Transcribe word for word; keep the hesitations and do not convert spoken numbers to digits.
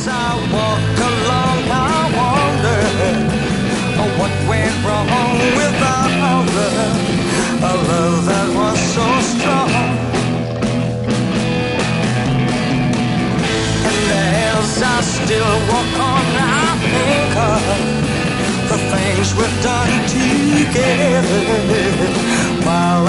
As I walk along, I wonder what went wrong with our love, a love that was so strong. And as I still walk on, I think of the things we've done together while